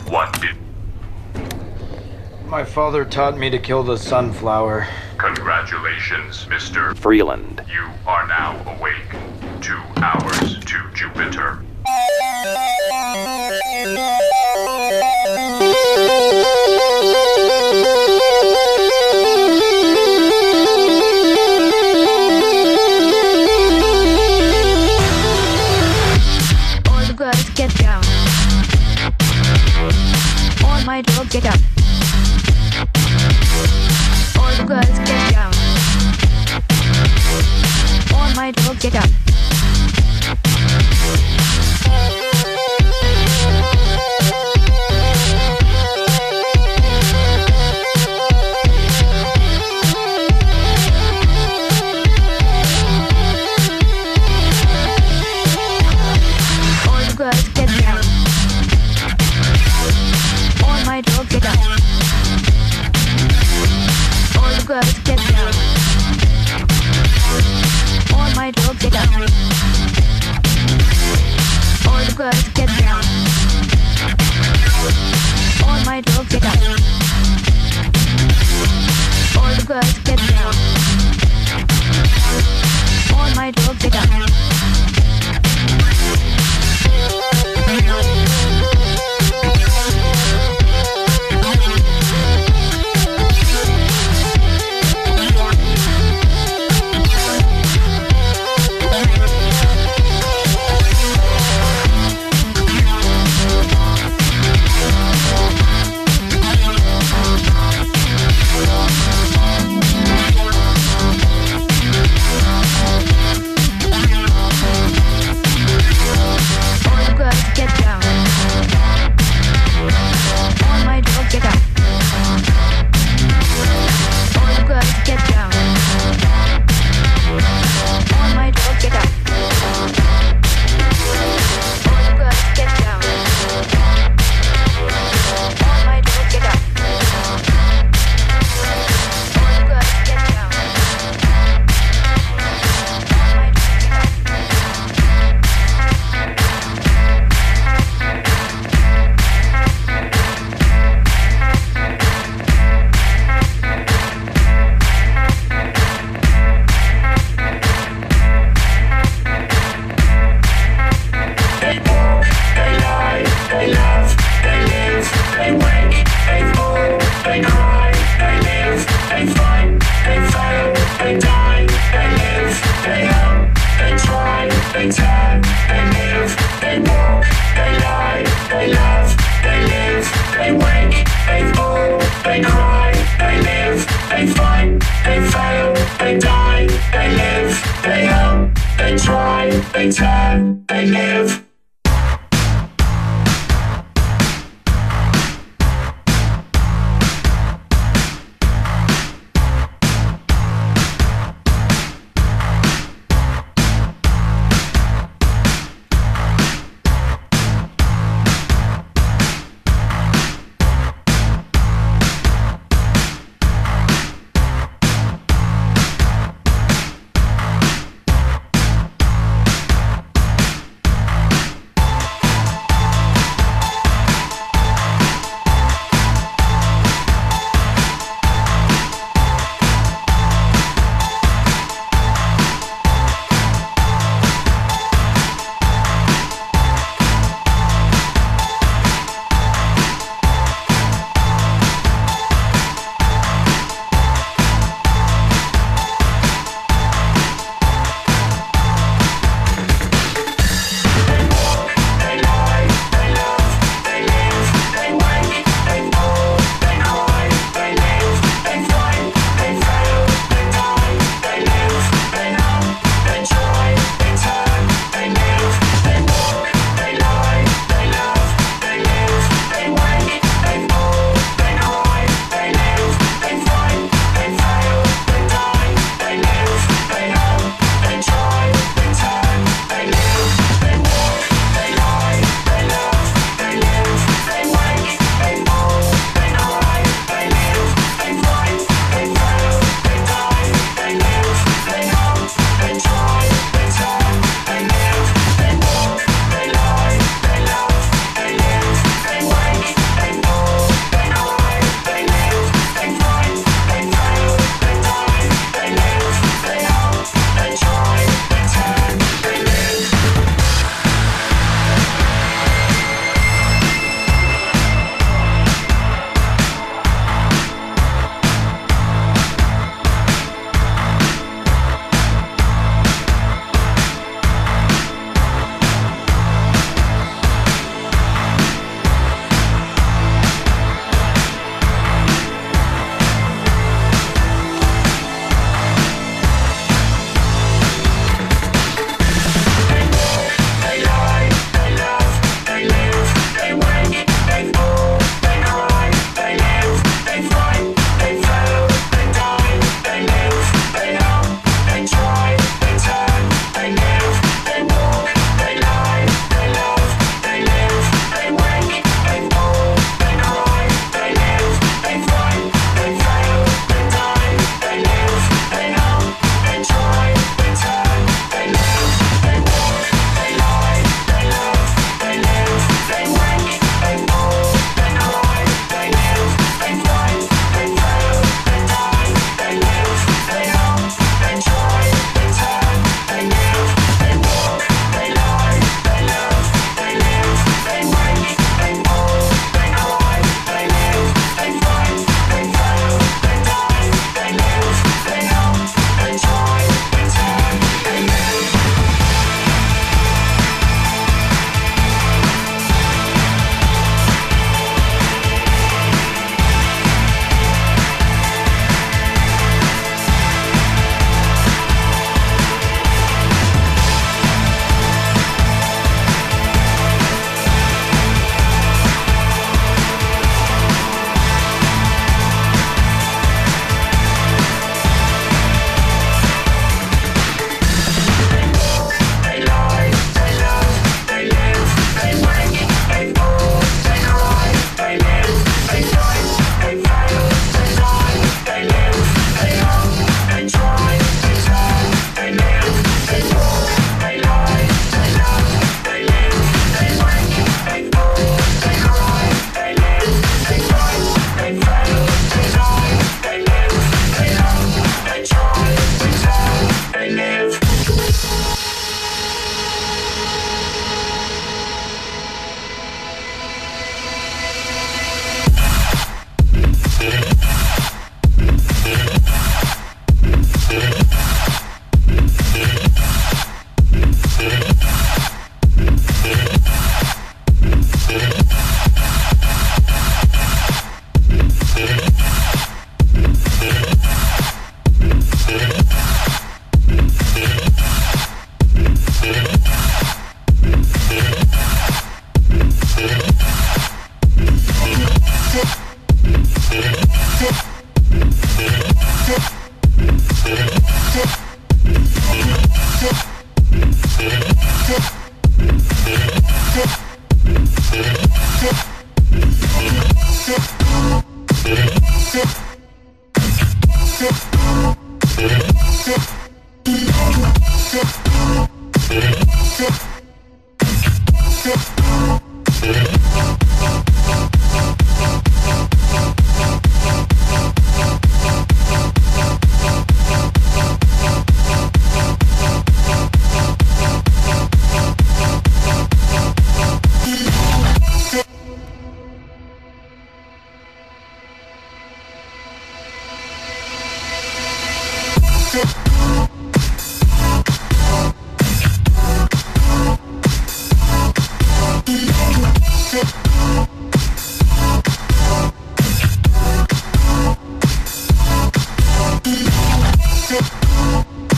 What did... My father taught me to kill the sunflower. Congratulations, Mr. Freeland. You are now awake. 2 hours to Jupiter. All the girls get down. All my dog get up. All the girls get down. All my dog get up. All the girls get down. All my dog get up. All the girls get down. All my dog get up. All the girls get down. All my dog get up. All the girls get down. All my dog get up.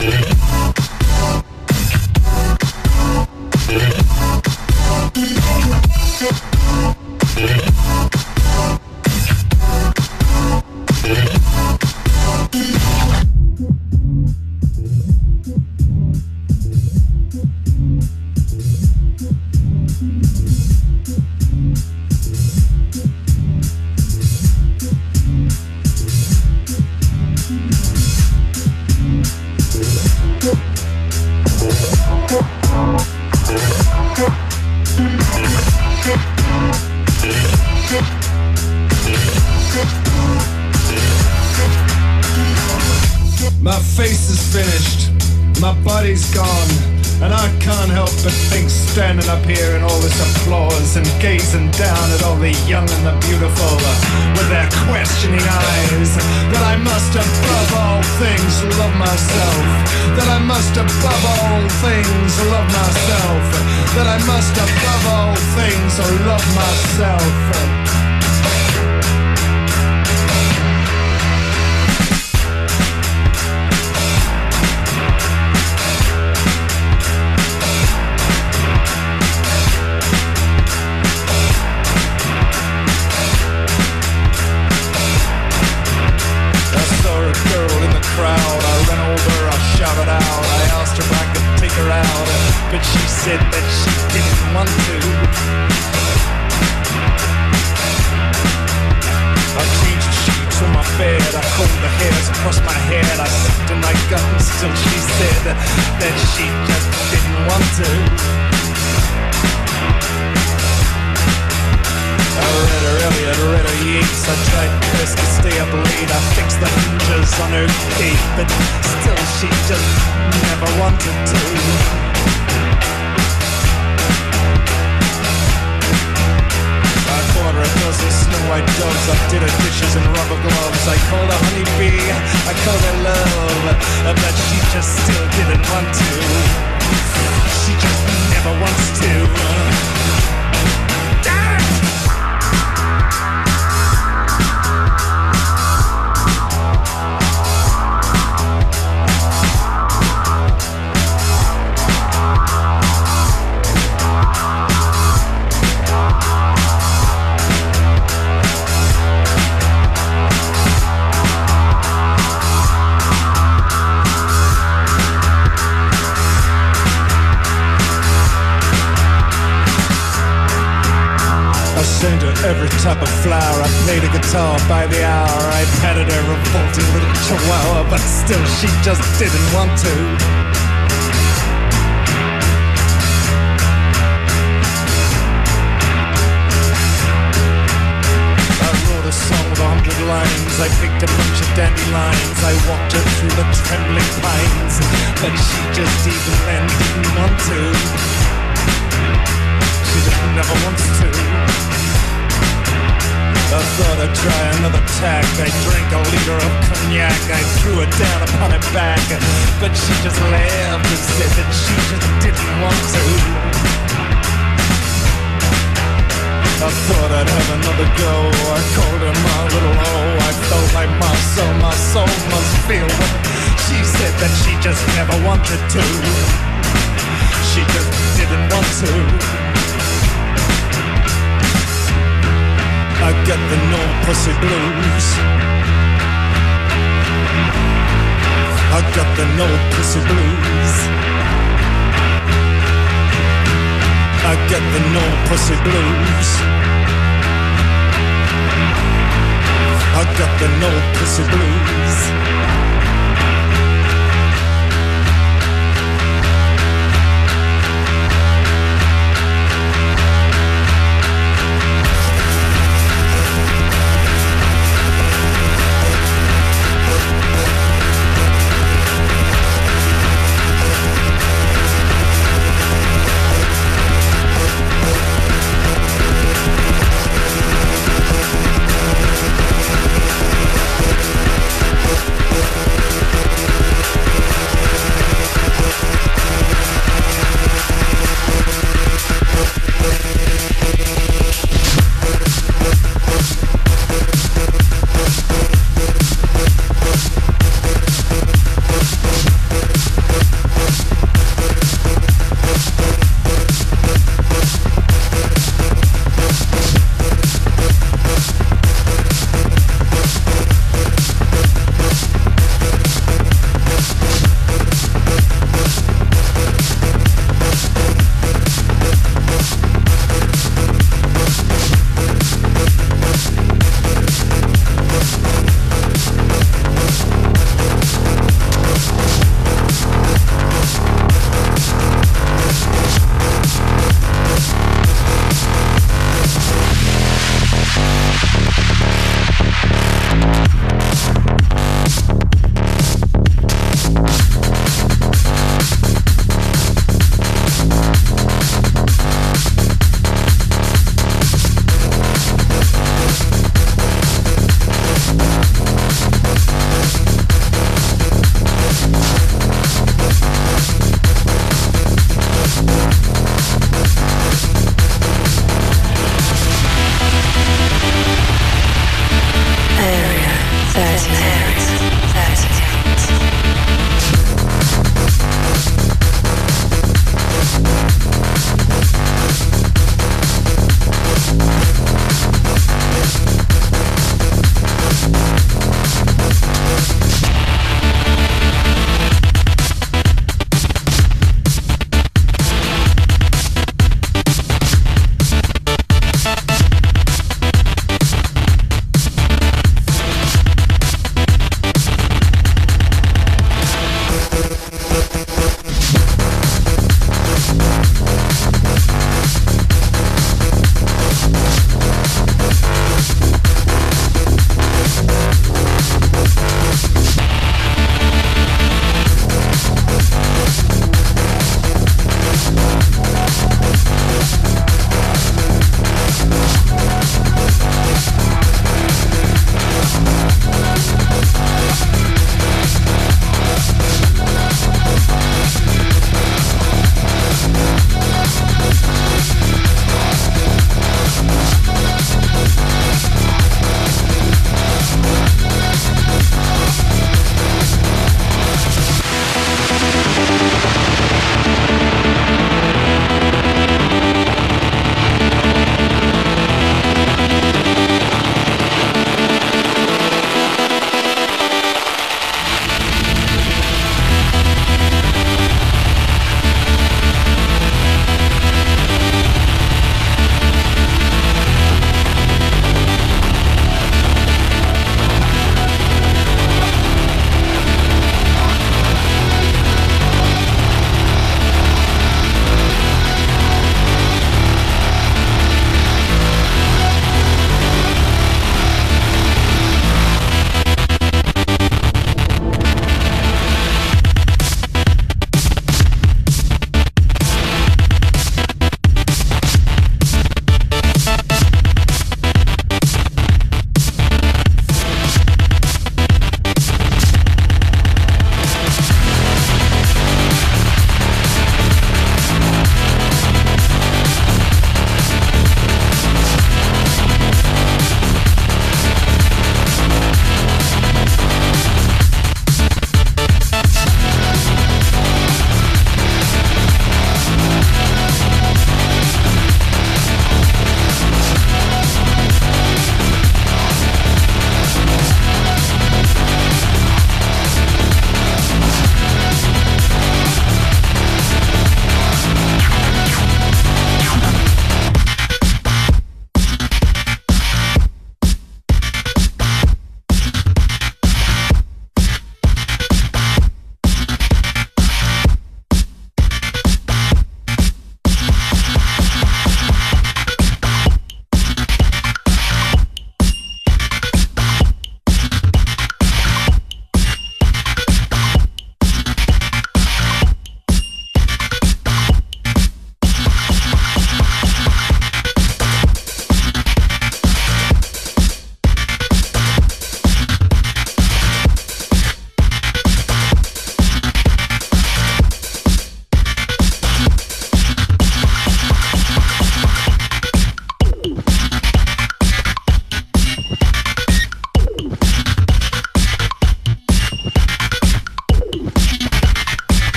My face is finished, my body's gone, and I can't help but think, standing up here in all this applause and gazing down at all the young and the beautiful with their questioning eyes, that I must above all things love myself, that I must above all things love myself, that I must above all things love myself. But she said that she didn't want to. I changed sheets on my bed, I combed the hairs across my head, I sucked in my guts till she said that she just didn't want to. I read her Eliot, read her Yeats, I tried best to stay up late, I fixed the hinges on her gate, but still she just never wanted to. A dozen snow white doves, I did her dishes in rubber gloves, I called her honeybee, I called her love, but she just still didn't want to. She just never wants to. Every type of flower, I played a guitar by the hour, I patted her revolting little chihuahua, but still she just didn't want to. I wrote a song with 100 lines, I picked a bunch of dandelions, I walked her through the trembling pines, but she just even then didn't want to. She just never wants to. I thought I'd try another tack, I drank a liter of cognac, I threw it down upon her back, but she just laughed and said that she just didn't want to. I thought I'd have another go, I called her my little hoe, I felt like my soul must feel what she said that she just never wanted to. She just didn't want to. I got the no pussy blues. I got the no pussy blues. I got the no pussy blues. I got the no pussy blues.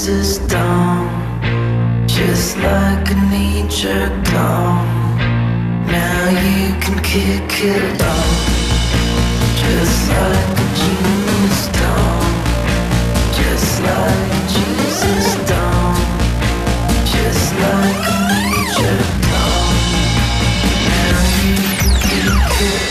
Jesus dome, just like a nature gone. Now you can kick it off, just like a genius dome, just like a Jesus dome, just like a nature gone. Now you can kick it.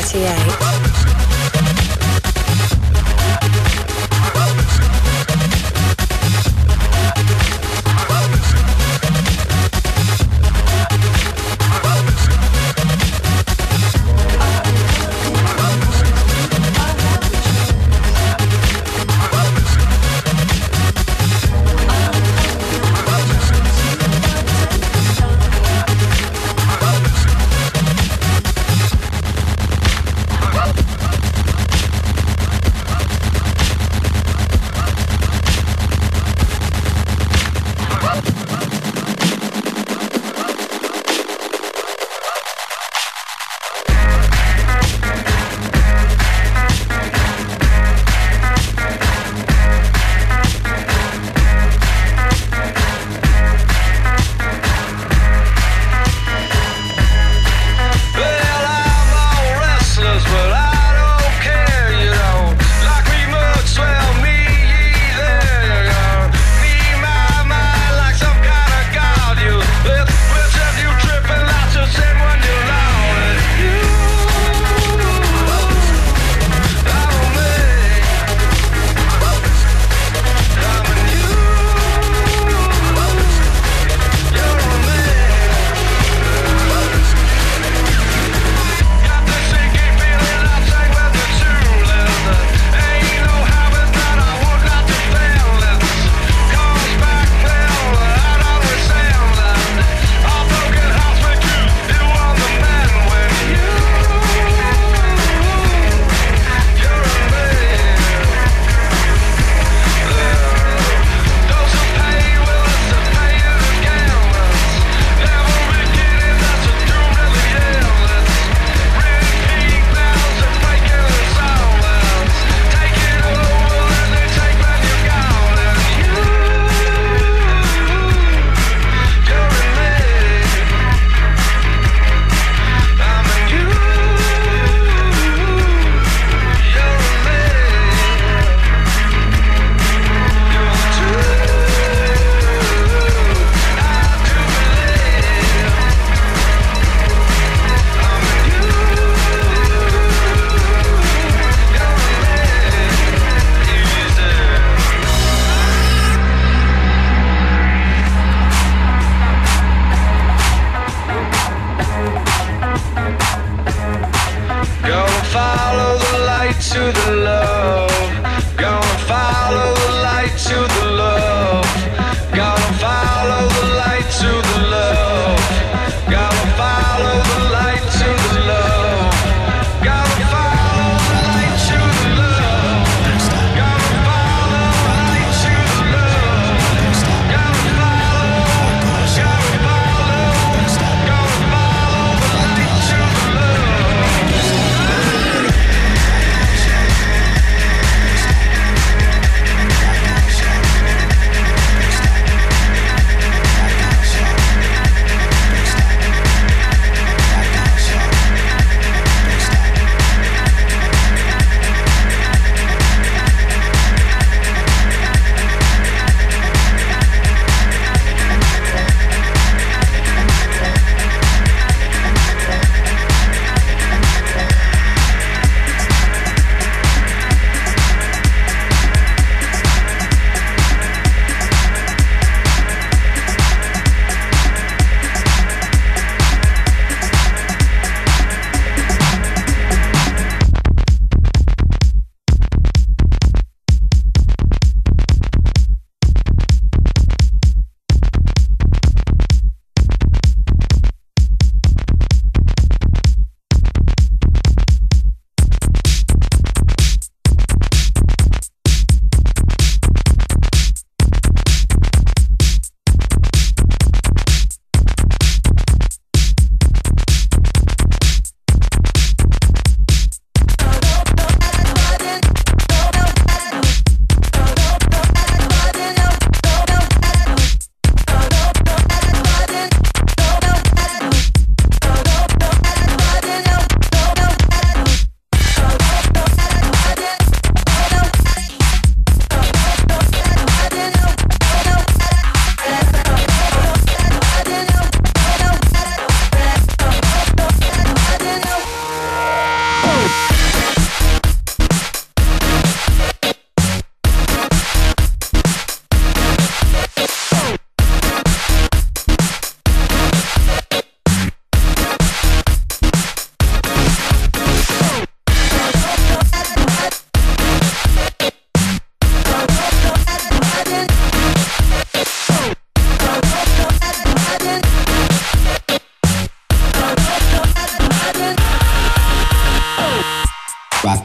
1988.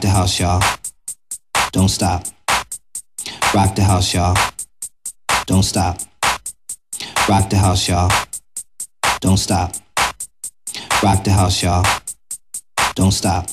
the house, y'all. Don't stop. Rock the house, y'all. Don't stop. Rock the house, y'all. Don't stop. Rock the house, y'all. Don't stop.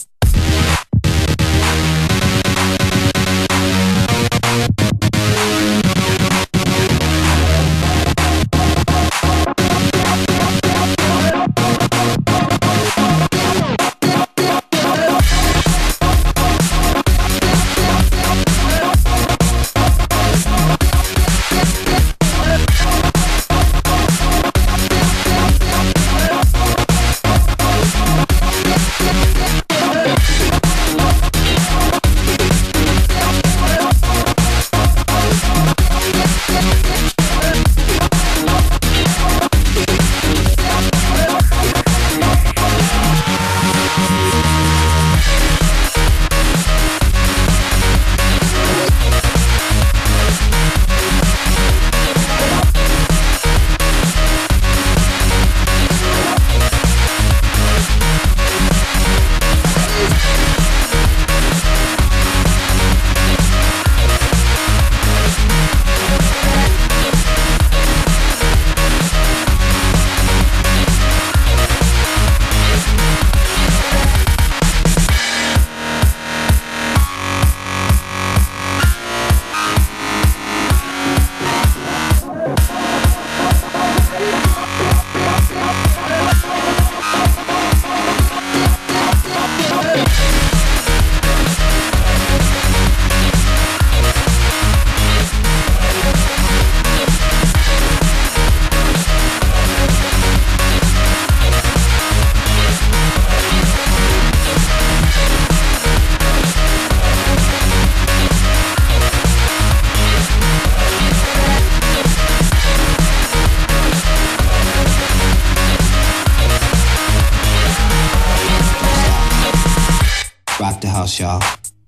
Rock the house, y'all.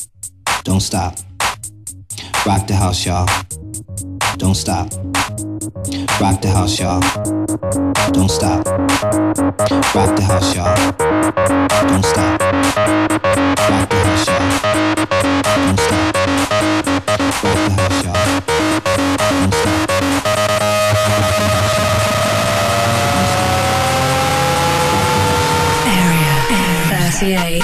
Don't stop. Rock the house, y'all. Don't stop. Rock the house, y'all. Don't stop. Rock the house, y'all. Don't stop. Rock the house, y'all. Don't stop. Rock the house, y'all. Don't stop. Rock the house, y'all. Area 38.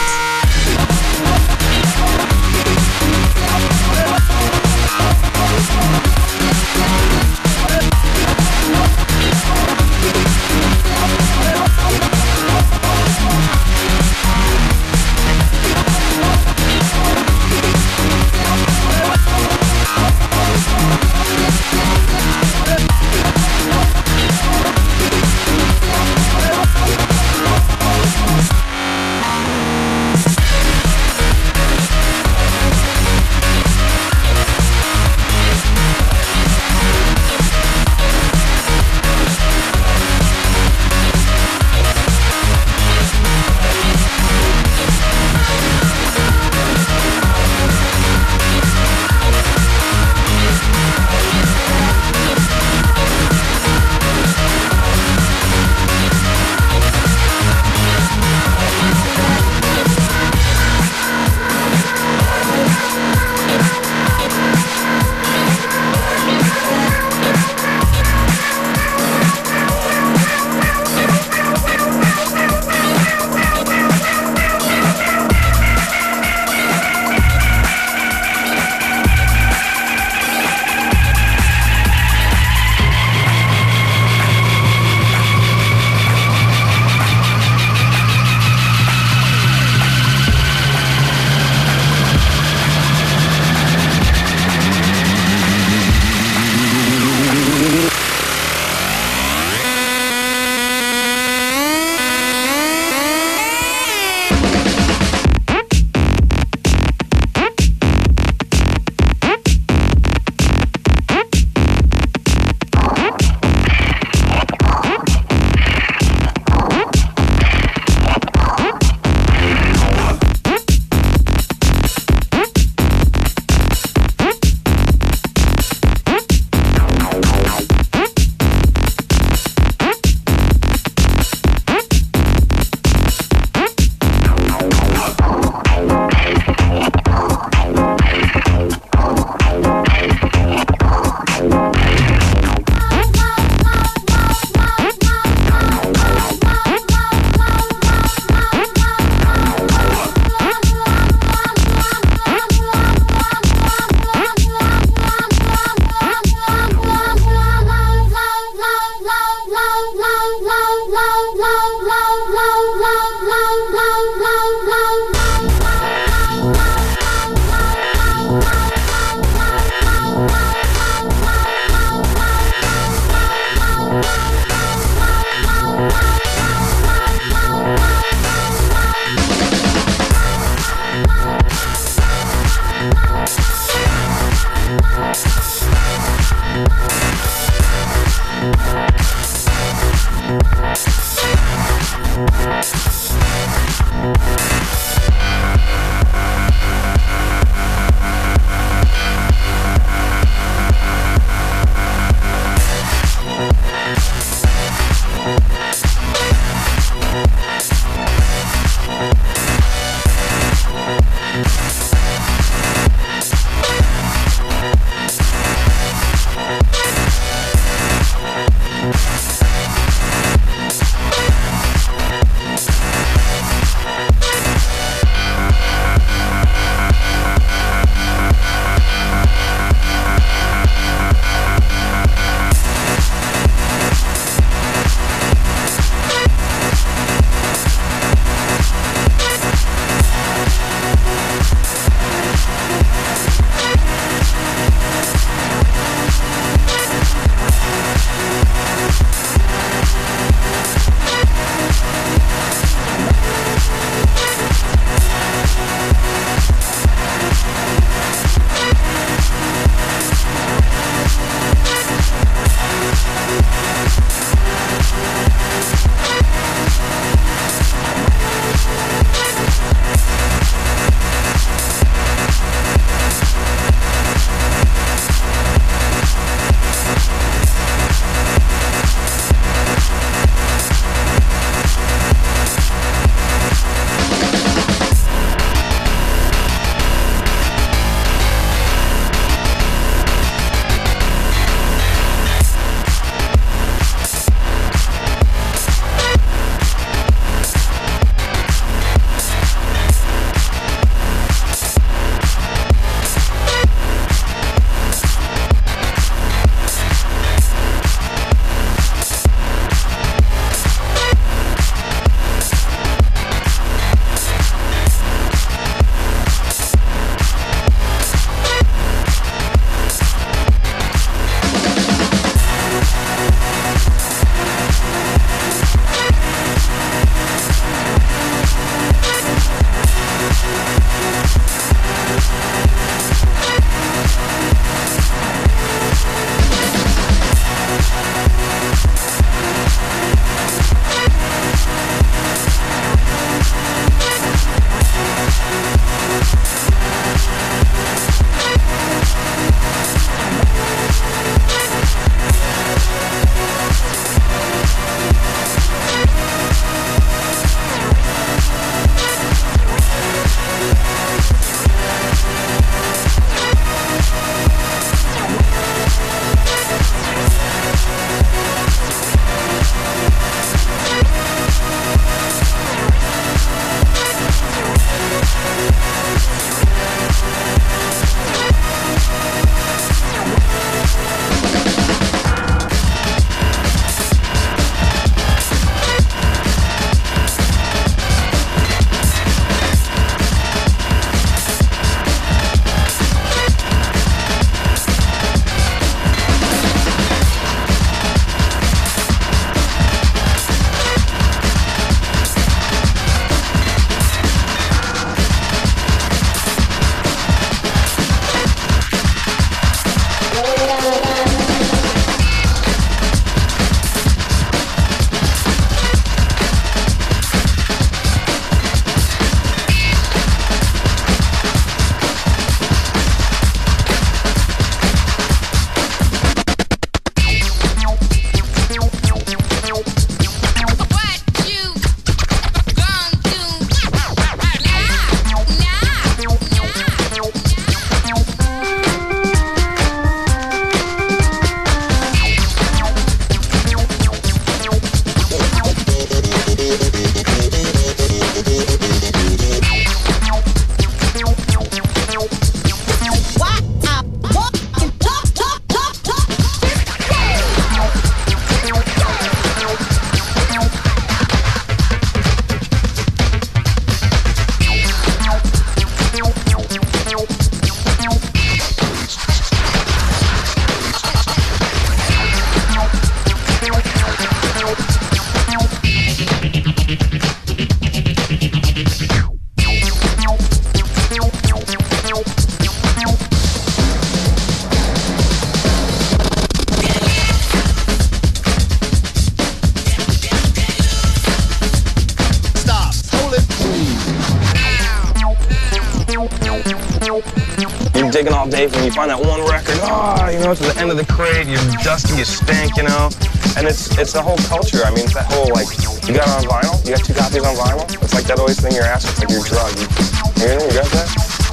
digging all day, and you find that one record, you know, it's at the end of the crate, you're dusty, you stink, you know? And it's the whole culture. I mean, it's that whole, like, you got it on vinyl? You got 2 copies on vinyl? It's like that always thing you're asking, it's like your drug. You got that?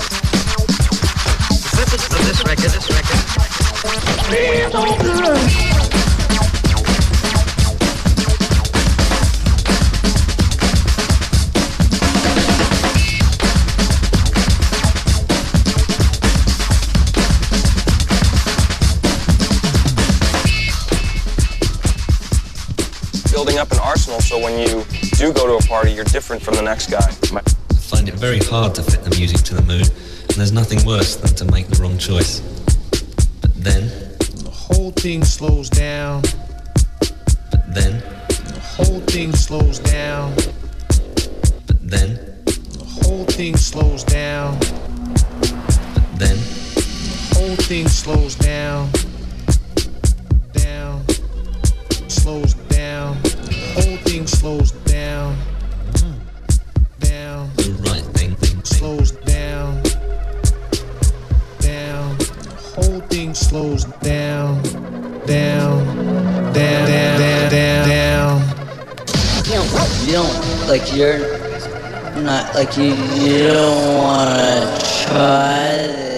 This record. Building up an arsenal so when you do go to a party, you're different from the next guy. I find it very hard to fit the music to the mood, and there's nothing worse than to make the wrong choice. But then the whole thing slows down. But then the whole thing slows down. But then the whole thing slows down. But then the whole thing slows down. Slows down. The whole thing slows down. Down. The right thing. Slows down. Down. The whole thing slows down. Down. Down. You don't, like, you're not, like, you don't wanna try this.